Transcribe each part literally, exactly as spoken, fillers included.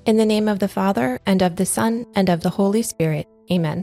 In the name of the Father, and of the Son, and of the Holy Spirit. Amen.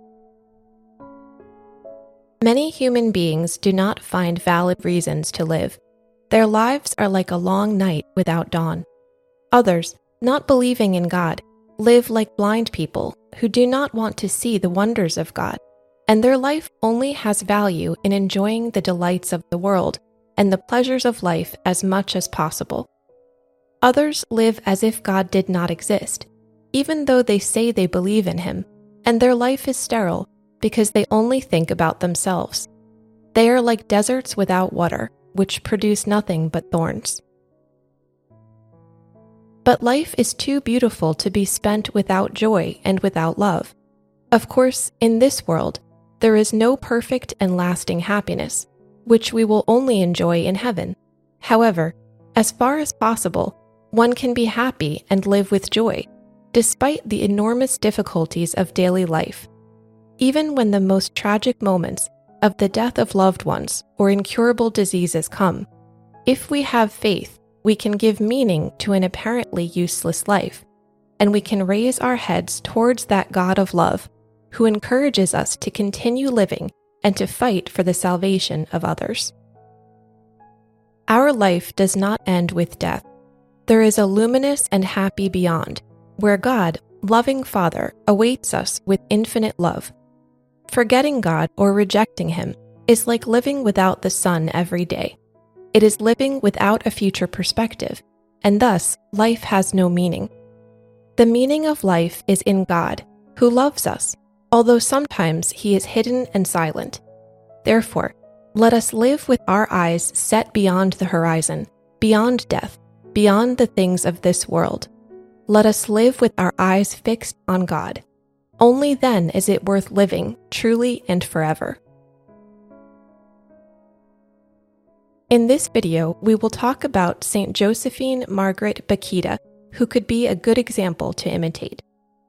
Many human beings do not find valid reasons to live. Their lives are like a long night without dawn. Others, not believing in God, live like blind people who do not want to see the wonders of God, and their life only has value in enjoying the delights of the world and the pleasures of life as much as possible. Others live as if God did not exist, even though they say they believe in Him, and their life is sterile because they only think about themselves. They are like deserts without water, which produce nothing but thorns. But life is too beautiful to be spent without joy and without love. Of course, in this world, there is no perfect and lasting happiness, which we will only enjoy in heaven. However, as far as possible, one can be happy and live with joy, despite the enormous difficulties of daily life. Even when the most tragic moments of the death of loved ones or incurable diseases come, if we have faith, we can give meaning to an apparently useless life, and we can raise our heads towards that God of love, who encourages us to continue living and to fight for the salvation of others. Our life does not end with death. There is a luminous and happy beyond, where God, loving Father, awaits us with infinite love. Forgetting God or rejecting Him is like living without the sun every day. It is living without a future perspective, and thus life has no meaning. The meaning of life is in God, who loves us, although sometimes He is hidden and silent. Therefore, let us live with our eyes set beyond the horizon, beyond death, beyond the things of this world. Let us live with our eyes fixed on God. Only then is it worth living, truly and forever. In this video, we will talk about Saint Josephine Margaret Bakita, who could be a good example to imitate.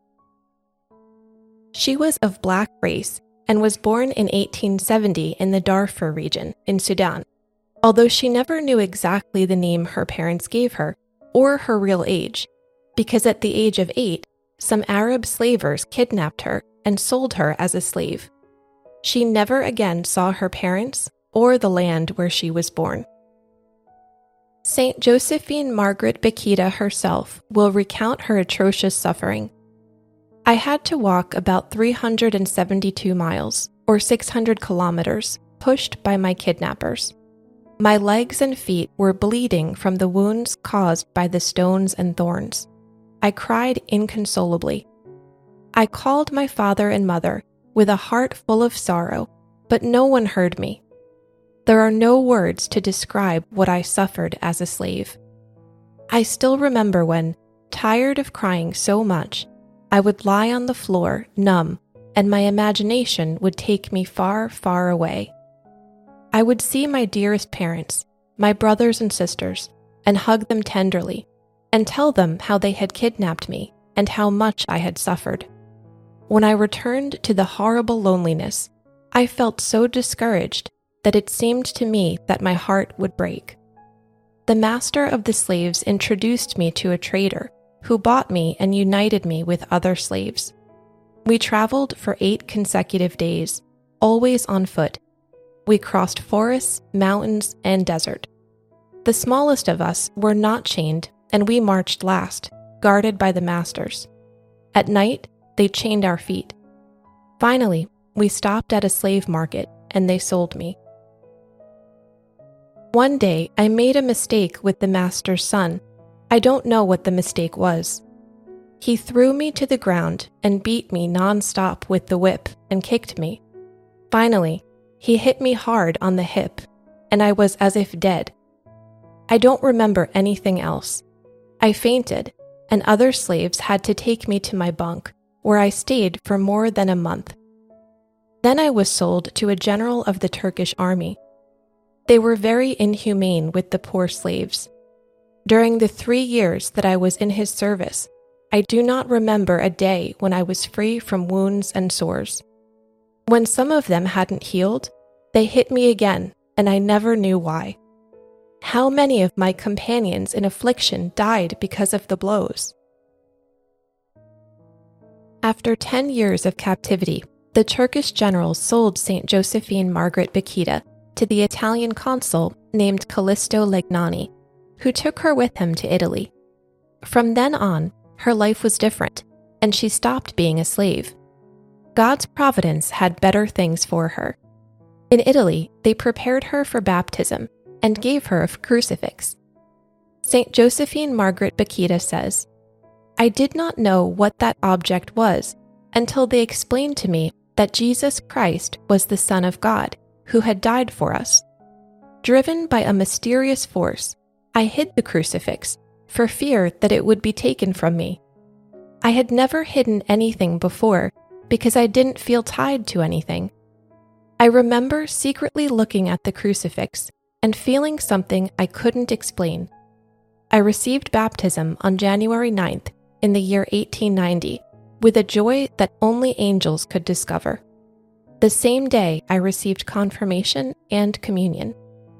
She was of black race and was born in eighteen seventy in the Darfur region in Sudan, although she never knew exactly the name her parents gave her or her real age, because at the age of eight, some Arab slavers kidnapped her and sold her as a slave. She never again saw her parents or the land where she was born. Saint Josephine Margaret Bakita herself will recount her atrocious suffering. I had to walk about three hundred seventy-two miles, or six hundred kilometers, pushed by my kidnappers. My legs and feet were bleeding from the wounds caused by the stones and thorns. I cried inconsolably. I called my father and mother with a heart full of sorrow, but no one heard me. There are no words to describe what I suffered as a slave. I still remember when, tired of crying so much, I would lie on the floor, numb, and my imagination would take me far, far away. I would see my dearest parents, my brothers and sisters, and hug them tenderly, and tell them how they had kidnapped me and how much I had suffered. When I returned to the horrible loneliness, I felt so discouraged that it seemed to me that my heart would break. The master of the slaves introduced me to a trader who bought me and united me with other slaves. We traveled for eight consecutive days, always on foot. We crossed forests, mountains, and desert. The smallest of us were not chained, and we marched last, guarded by the masters. At night, they chained our feet. Finally, we stopped at a slave market, and they sold me. One day, I made a mistake with the master's son. I don't know what the mistake was. He threw me to the ground and beat me non-stop with the whip and kicked me. Finally, he hit me hard on the hip, and I was as if dead. I don't remember anything else. I fainted, and other slaves had to take me to my bunk, where I stayed for more than a month. Then I was sold to a general of the Turkish army. They were very inhumane with the poor slaves. During the three years that I was in his service, I do not remember a day when I was free from wounds and sores. When some of them hadn't healed, they hit me again, and I never knew why. How many of my companions in affliction died because of the blows? After ten years of captivity, the Turkish generals sold Saint Josephine Margaret Bakita to the Italian consul named Callisto Legnani, who took her with him to Italy. From then on, her life was different, and she stopped being a slave. God's providence had better things for her. In Italy, they prepared her for baptism and gave her a crucifix. Saint Josephine Margaret Bakita says, "I did not know what that object was until they explained to me that Jesus Christ was the Son of God, who had died for us. Driven by a mysterious force, I hid the crucifix for fear that it would be taken from me. I had never hidden anything before because I didn't feel tied to anything. I remember secretly looking at the crucifix and feeling something I couldn't explain. I received baptism on January ninth in the year eighteen ninety with a joy that only angels could discover. The same day I received confirmation and communion."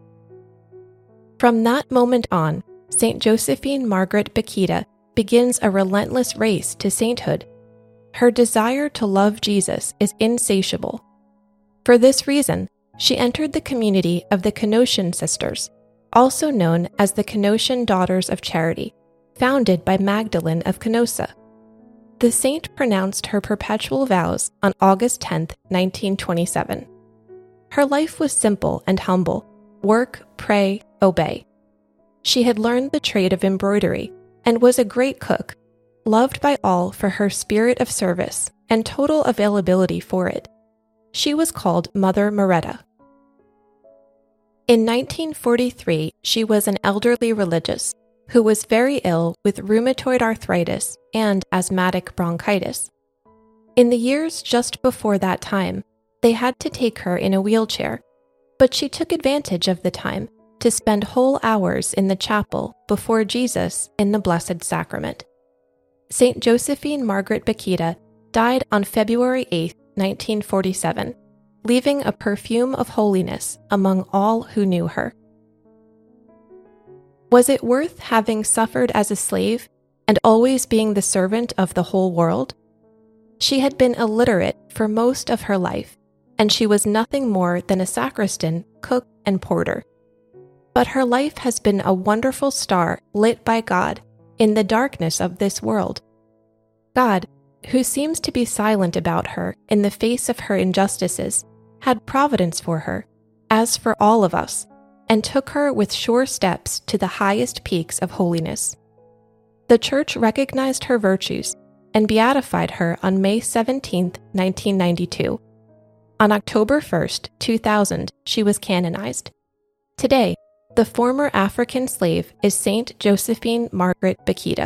From that moment on, Saint Josephine Margaret Bakita begins a relentless race to sainthood. Her desire to love Jesus is insatiable. For this reason, she entered the community of the Canossian Sisters, also known as the Canossian Daughters of Charity, founded by Magdalene of Canossa. The saint pronounced her perpetual vows on August tenth, nineteen twenty-seven. Her life was simple and humble: work, pray, obey. She had learned the trade of embroidery and was a great cook, loved by all for her spirit of service and total availability for it. She was called Mother Moretta. In nineteen forty-three, she was an elderly religious who was very ill with rheumatoid arthritis and asthmatic bronchitis. In the years just before that time, they had to take her in a wheelchair, but she took advantage of the time to spend whole hours in the chapel before Jesus in the Blessed Sacrament. Saint Josephine Margaret Bakita died on February eighth, nineteen forty-seven, leaving a perfume of holiness among all who knew her. Was it worth having suffered as a slave and always being the servant of the whole world? She had been illiterate for most of her life, and she was nothing more than a sacristan, cook, and porter. But her life has been a wonderful star lit by God in the darkness of this world. God, who seems to be silent about her in the face of her injustices, had providence for her, as for all of us, and took her with sure steps to the highest peaks of holiness. The Church recognized her virtues and beatified her on May seventeenth, nineteen ninety-two. On October first, two thousand, she was canonized. Today, the former African slave is Saint Josephine Margaret Bakita.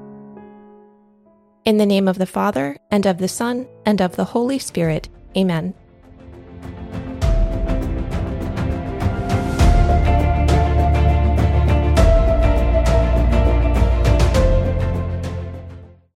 In the name of the Father, and of the Son, and of the Holy Spirit. Amen.